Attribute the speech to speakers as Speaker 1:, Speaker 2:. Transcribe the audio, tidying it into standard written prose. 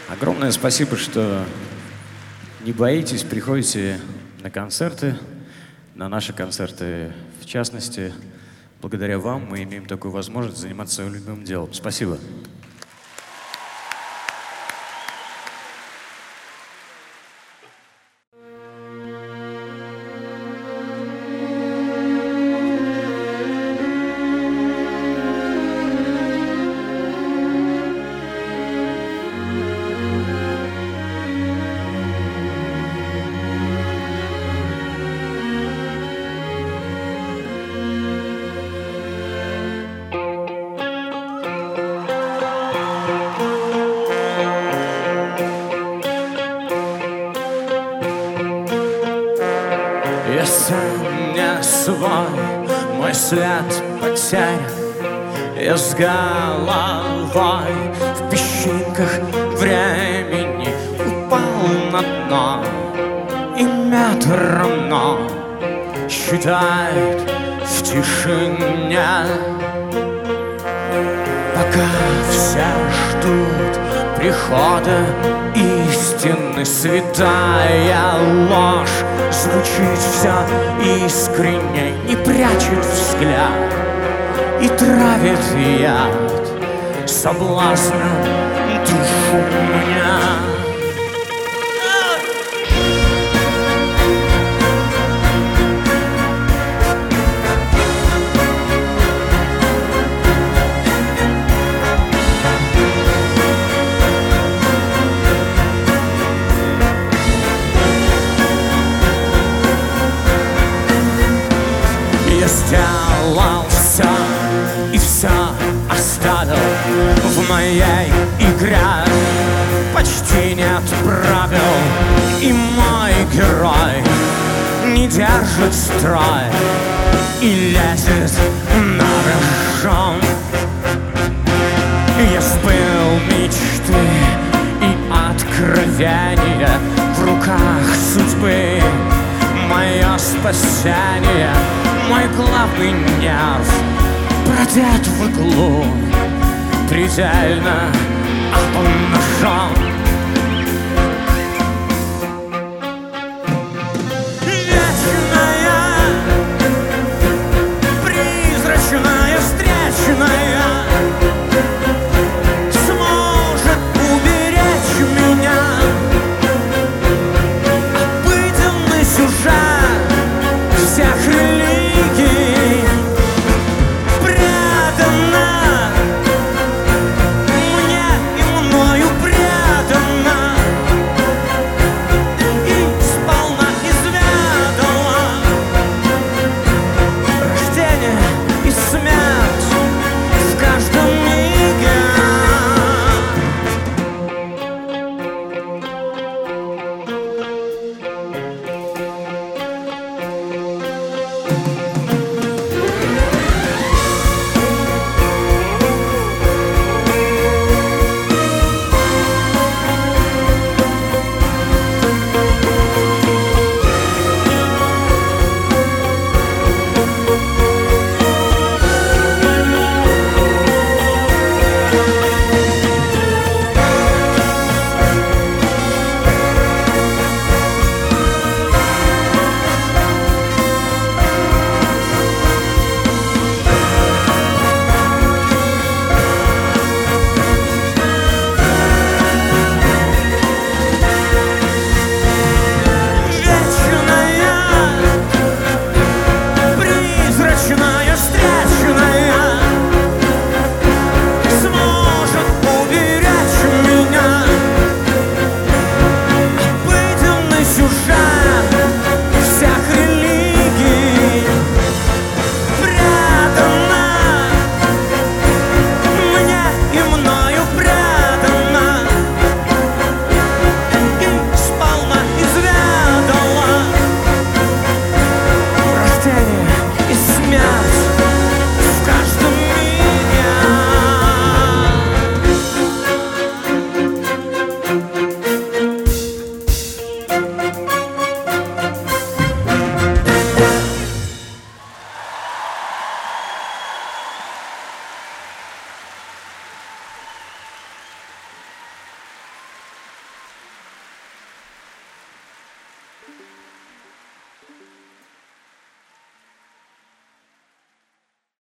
Speaker 1: Огромное спасибо, что не боитесь, приходите на концерты, на наши концерты. В частности, благодаря вам мы имеем такую возможность заниматься своим любимым делом. Спасибо.
Speaker 2: Я сам не свой, мой след потерян. Я с головой в песчинках времени упал на дно, и метроном считает в тишине. Пока все ждут прихода истины, святая ложь звучит все искренне, не прячет взгляд и травит яд соблазном душу меня. Я сделал все и все оставил в моей игре. Почти нет правил, и мой герой не держит строй и лезет на рожон. Я сбыл мечты и откровения, в руках судьбы мое спасение. Мой главный нерв продет в иглу, предельно обнажен.